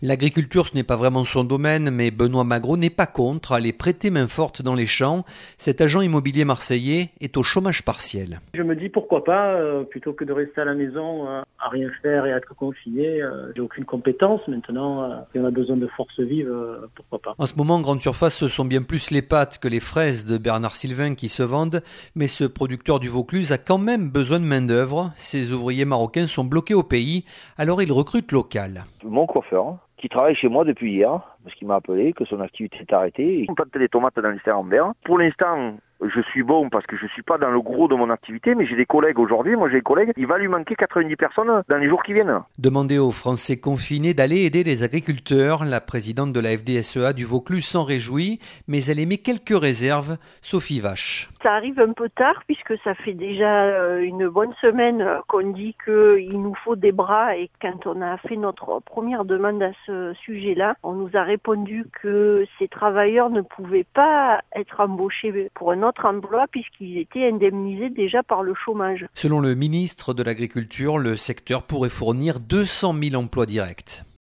L'agriculture, ce n'est pas vraiment son domaine, mais Benoît Magro n'est pas contre aller prêter main forte dans les champs. Cet agent immobilier marseillais est au chômage partiel. Je me dis pourquoi pas, plutôt que de rester à la maison à rien faire et à être confiné. J'ai aucune compétence maintenant. Si on a besoin de force vive, pourquoi pas. En ce moment, en grande surface, ce sont bien plus les pâtes que les fraises de Bernard Sylvain qui se vendent. Mais ce producteur du Vaucluse a quand même besoin de main d'œuvre. Ses ouvriers marocains sont bloqués au pays, alors il recrute local. Mon coiffeur, qui travaille chez moi depuis hier, parce qu'il m'a appelé que son activité est arrêtée. On plante des tomates dans les serres en verre. Pour l'instant, je suis bon parce que je suis pas dans le gros de mon activité, mais j'ai des collègues aujourd'hui. Moi, j'ai des collègues. Il va lui manquer 90 personnes dans les jours qui viennent. Demandez aux Français confinés d'aller aider les agriculteurs. La présidente de la FDSEA du Vaucluse s'en réjouit, mais elle émet quelques réserves. Sophie Vache. Ça arrive un peu tard puisque ça fait déjà une bonne semaine qu'on dit qu'il nous faut des bras, et quand on a fait notre première demande à ce sujet-là, on nous a répondu que ces travailleurs ne pouvaient pas être embauchés pour un autre emploi puisqu'ils étaient indemnisés déjà par le chômage. Selon le ministre de l'Agriculture, le secteur pourrait fournir 200 000 emplois directs.